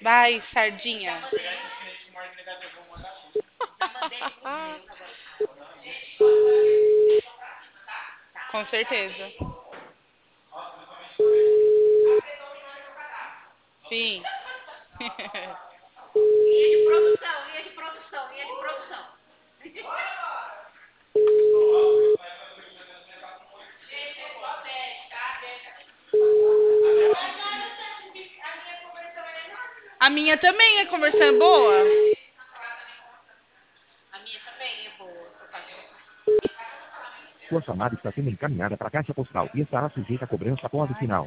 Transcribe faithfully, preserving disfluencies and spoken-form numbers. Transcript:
Vai, sardinha. Com certeza. Sim. A minha também é conversando boa. Sua chamada está sendo encaminhada para a caixa postal e estará sujeita a cobrança após o Ai, sinal.